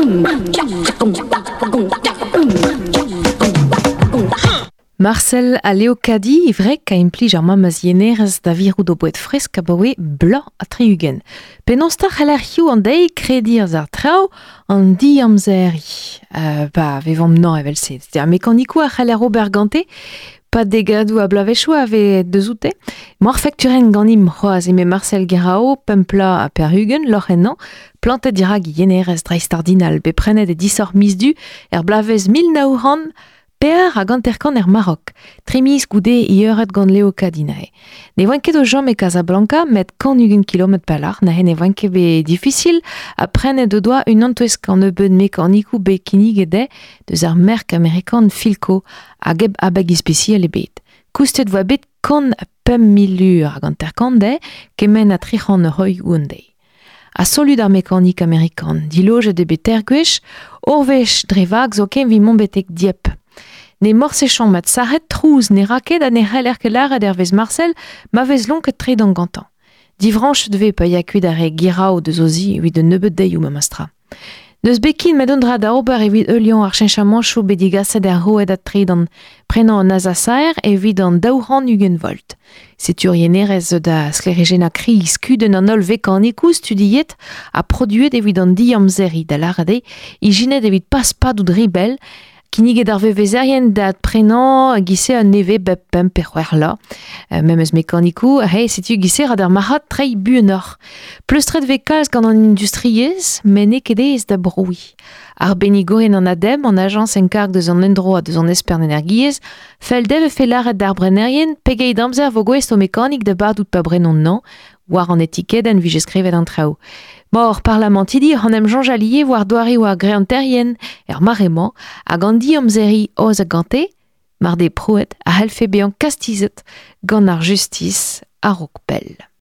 Marcel a Leocadi vrai qu'a implij ar mamaz yenerez da virou do boet fresk a baoe bla a triugen. Penonstar c'hell ar hiou an dei kredirs ar trao an di amzeri. Vevam nan evel se. Ar mekanikou a c'hell ar ober gante, pa degadou a blavechou ave deus oute. Mar facturen ganim c'hoaz eme Marcel Gerao, pempla a perhugen, lorrennan, plantet dirag yenerez dreistardinal, be prenet e disor misdu, blavez 1000 naouran, per a ganterkan Maroc. Tremiz goude i euret gant Leocadinae. Ne voin ket o jom e Casablanca met 100 km per lar, ne voin ket be difficile a prenet de doa un antouesk an ebeud mekanikou be kinig ede deus ar merk amerikan Filco hag eb abeg ispeciel e bet. Koustet voa bet kan 5.000 a ganterkan de kemen a 300 euroi oundei. A solud ar mekanik amerikan, dilojet de bet ergwech, orvech drevag zo ken vi monbetek diep. Ne morsechon mat saret trouz ne raket a ne c'heller ke laret vez Marcel ma vez lonket tre d'an gantan. Divranch dve pa yakuit ar e girao de zozi evit de nebeut deioù ma mastra. Neus bekin met dra da ober evit eulion ar chenchamanchou bedigaset er roed a tre d'an prenan an azasaer evit an daouran ugen volt. Setur yenerez da sklerigena kriz kuden an ol vekanikou studiet a produet evit an di amzeri da larade i jinet evit pas pad ou dribel kinig ar vevezerien dat prenan gise an neve bep pem per la. Memez mekanikou, setu gise rad ar mahat trei buenor. Pleustret vekaz gant an industriez, men ekedez da broui. Ar benigoen an adem, an agence enkarg deus an endro a deus an espern energiez, fel dev fe laret d'ar brenerien, pegeit amzer vo gwest o mekanik de bardout pa brenon nan, war an etikedenn vi skrevet an trao. Mor parlamentidi an em Jean Jallier war doare war greanterien marement hag an di amzeri oz a gante, mar de proet a helfe bean kastizet gant ar justice a rokpel.